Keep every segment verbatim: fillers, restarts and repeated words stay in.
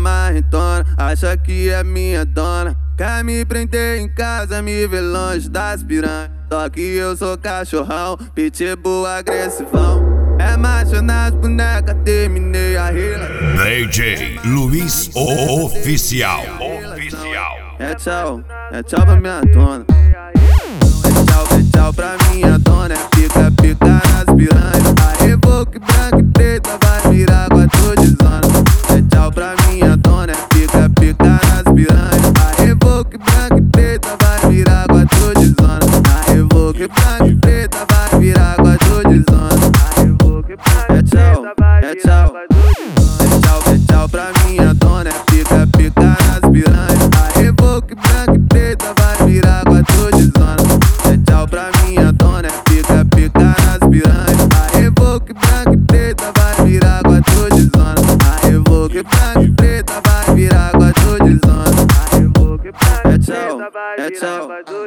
marretona, acha que é minha dona. Quer me prender em casa, me ver longe das piranhas. Só que eu sou cachorrão, pitbull agressivão. É macho nas bonecas, terminei a relação. D J Luiz Oficial. Oficial. É tchau, é tchau pra minha dona. É tchau, é tchau pra minha dona. É pica, pica nas piranhas. A Evoque branca e preta vai virar quatro de zona. É tchau pra minha dona. É pica, pica nas piranhas. A Evoque branca e preta vai virar quatro de zona. A Evoque branca e preta vai virar quatro de zona. É tchau, é tchau. É tchau, é tchau pra minha dona. É pica, pica nas piranhas. A Evoque branca e preta vai virar quatro de zona. É tchau pra minha dona. É pica, pica nas piranhas. A Evoque branca e preta vai virar quatro de zona. A Evoque branca e preta vai virar quatro de zona. É tchau, é tchau.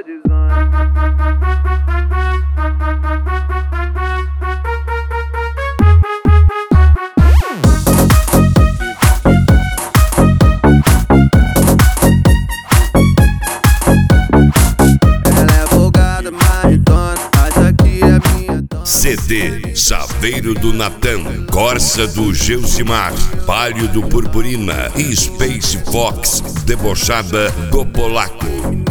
C D Chaveiro do Natan, Corsa do Geusimar, Palio do Purpurina e Space Fox, Debochada do Polaco.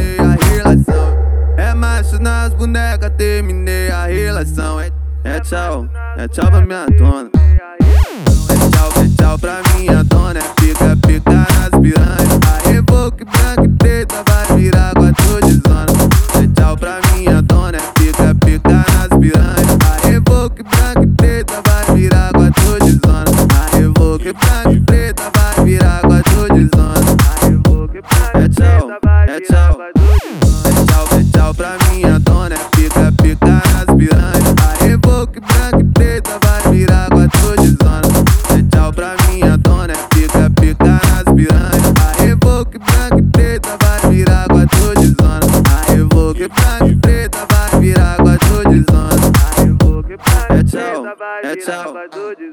É macho nas bonecas, terminei a relação. É, é tchau, é tchau pra minha dona. É tchau, é tchau pra minha dona. É pica, pica nas piranhas. A Evoque branca e preta vai virar quatro de zona. É tchau pra minha dona. É pica, pica nas piranhas. A Evoque branca e preta vai virar quatro de zona. A Evoque branca e preta vai virar quatro de zona. É tchau, é tchau. É tchau, é tchau pra minha dona. É pica, pica nas piranhas. A Evoque branca e preta vai virar quatro de zona. É tchau pra minha dona. É pica, pica nas piranhas. A Evoque branca e preta vai virar quatro de zona. A Evoque branca e preta vai virar quatro de zona. É tchau, é tchau.